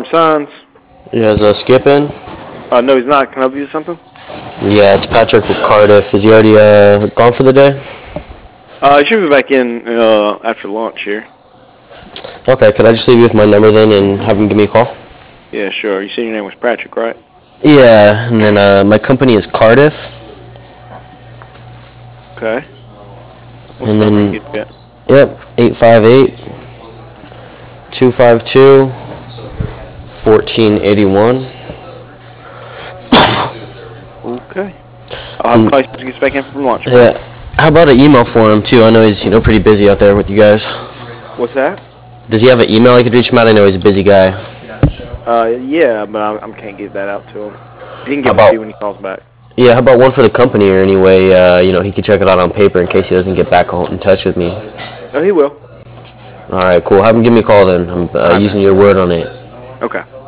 Signs. You guys skipping? No, he's not. Can I help you with something? Yeah, it's Patrick with Cardiff. Is he already gone for the day? He should be back in after lunch here. Okay, could I just leave you with my number then and have him give me a call? Yeah, sure. You said your name was Patrick, right? Yeah, and then my company is Cardiff. Okay. What's And the number then, you get? yep, 858-252-1481. Okay. I'll have Clay when he gets back in from lunch. Yeah. How about an email for him too? I know he's pretty busy out there with you guys. What's that? Does he have an email I could reach him at? I know he's a busy guy. Yeah, but I can't give that out to him. He can give it How to about- you when he calls back. Yeah, how about one for the company or anyway, he could check it out on paper in case he doesn't get back in touch with me. Oh, he will. All right, cool. Have him give me a call then. I'm All right, using man. your word on it. Okay.